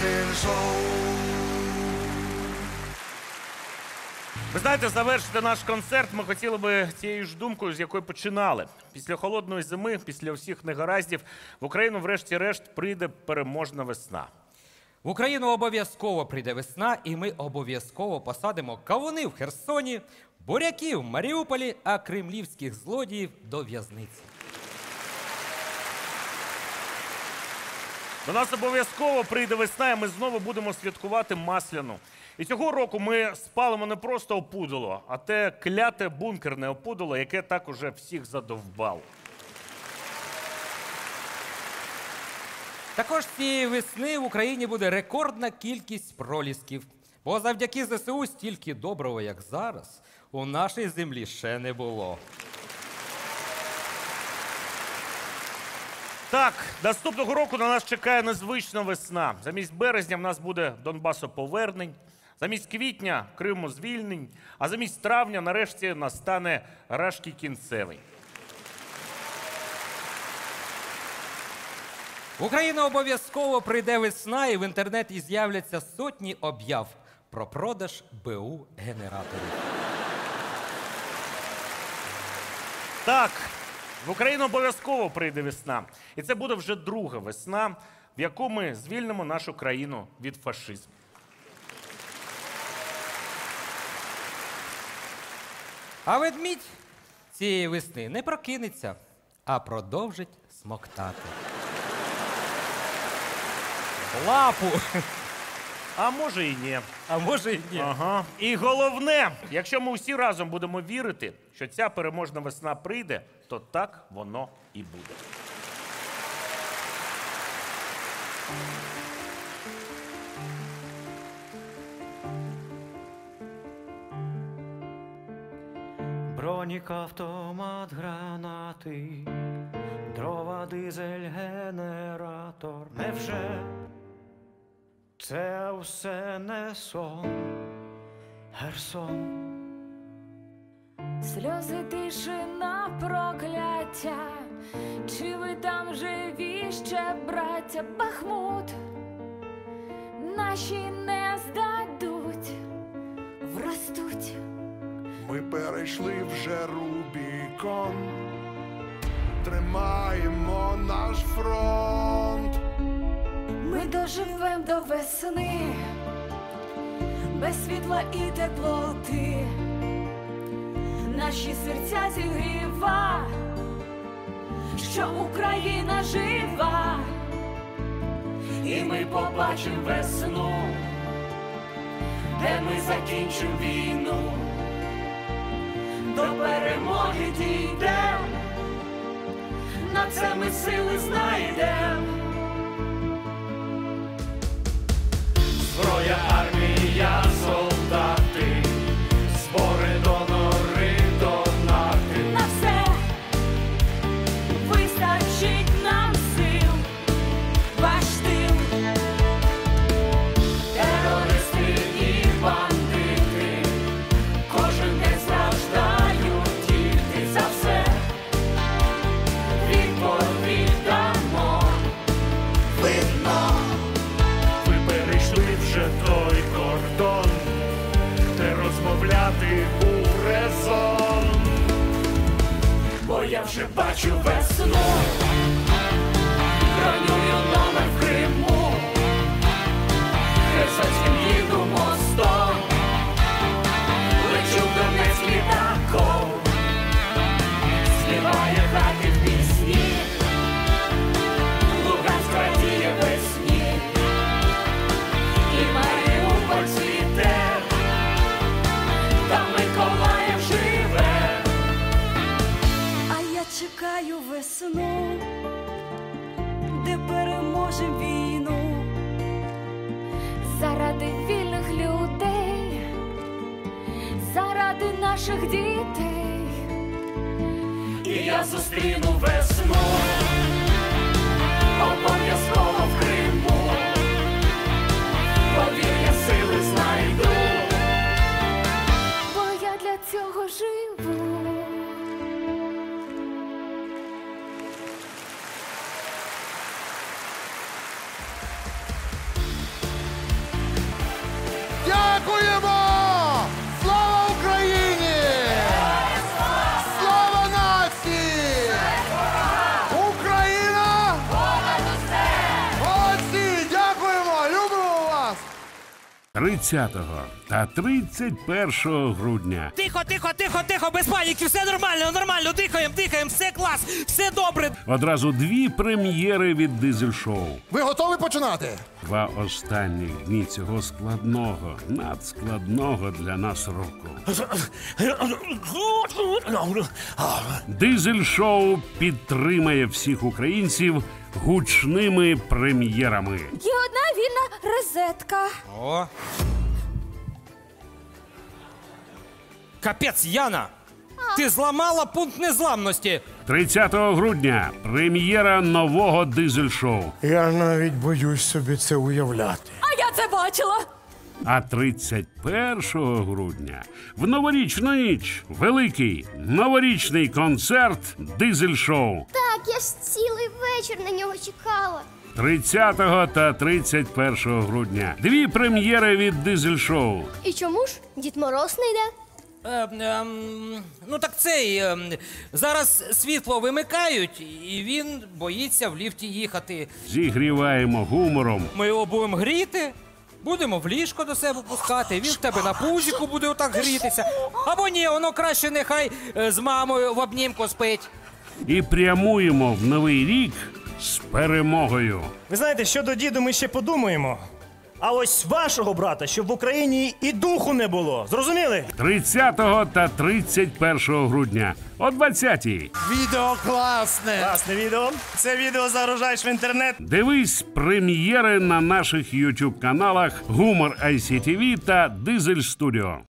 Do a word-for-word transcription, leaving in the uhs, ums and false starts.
Херсон. Ви знаєте, завершити наш концерт ми хотіли би цією ж думкою, з якої починали. Після холодної зими, після всіх негараздів, в Україну врешті-решт прийде переможна весна. В Україну обов'язково прийде весна, і ми обов'язково посадимо кавуни в Херсоні, буряків в Маріуполі, а кремлівських злодіїв до в'язниці. До нас обов'язково прийде весна, і ми знову будемо святкувати Масляну. І цього року ми спалимо не просто опудало, а те кляте бункерне опудало, яке так уже всіх задовбало. Також цієї весни в Україні буде рекордна кількість пролісків. Бо завдяки зе се у стільки доброго, як зараз, у нашій землі ще не було. Так, наступного року на нас чекає незвична весна. Замість березня в нас буде Донбасоповернень, замість квітня – Криму-звільнень, а замість травня нарешті настане Рашки кінцевий. В Україну обов'язково прийде весна, і в інтернеті з'являться сотні об'яв про продаж бе у-генераторів. Так, в Україну обов'язково прийде весна. І це буде вже друга весна, в яку ми звільнимо нашу країну від фашизму. А ведмідь цієї весни не прокинеться, а продовжить смоктати. Лапу! А може і ні. А може і ні. Ага. І головне, якщо ми всі разом будемо вірити, що ця переможна весна прийде, то так воно і буде. Бронік, автомат, гранати, дрова, дизель, генератор. Невже це все не сон, Херсон? Сльози, тишина, прокляття, чи ви там живі ще, браття? Бахмут наші не здадуть, вростуть. Ми перейшли вже Рубікон, тримаємо наш фронт. Ми доживем до весни, без світла і теплоти. Наші серця зігріва, що Україна жива. І ми побачимо весну, де ми закінчимо війну. До перемоги дійдем, на це ми сили знайдем. Зброя, армія, солдати, збори, донори, донати. На все вистачить нам сил, ваш тил. Терористи і бандити, кожен день страждають діти. За все відповідь дамо, видно. Ви перейшли вже той кордон, де розмовляти у резон. Бо я вже бачу весну, бронюю номер в Криму, Херсонським їду мостом, лечу в Донецьк літаком, співає хати в пісні, Луганськ радіє весні, і Маріуполь цвіте, там Миколаїв живе. А я чекаю весну, де переможем війну, заради вільних людей, заради наших дітей. І я зустріну весну, обов'язково в Криму, повір'я, сили знайду, бо я для цього живу. Дякуємо! Слава Україні! Слава нації! Україна! Молодці! Дякуємо! Любимо вас! тридцятого та тридцять першого грудня Тихо, тихо, тихо, тихо, без паніки, все нормально, нормально, дихаємо, дихаємо, все клас, все добре. одразу дві прем'єри від дизель-шоу. Ви готові починати? Два останні дні цього складного, надскладного для нас року. Дизель-шоу підтримає всіх українців гучними прем'єрами. Є одна вільна розетка. О. Капець, Яна! Ти зламала пункт незламності. тридцятого грудня прем'єра нового дизель-шоу. Я навіть боюсь собі це уявляти. А я це бачила. А тридцять першого грудня в новорічну ніч великий новорічний концерт дизель-шоу. Так, я ж цілий вечір на нього чекала. тридцятого та тридцять першого грудня дві прем'єри від дизель-шоу. І чому ж Дід Мороз не йде? Е, ем, ну так цей. ем, зараз світло вимикають, і він боїться в ліфті їхати. Зігріваємо гумором. Ми його будемо гріти, будемо в ліжко до себе пускати, він в тебе на пузіку буде отак грітися. Або ні, воно краще нехай е, з мамою в обнімку спить. І прямуємо в новий рік з перемогою. Ви знаєте, щодо діду ми ще подумаємо. А ось вашого брата, щоб в Україні і духу не було. Зрозуміли? тридцятого та тридцять першого грудня о двадцятій. Відео класне! Класне відео. Це відео загружаєш в інтернет. Дивись прем'єри на наших ютуб каналах Гумор ай сі ті ві та Дизель Студіо.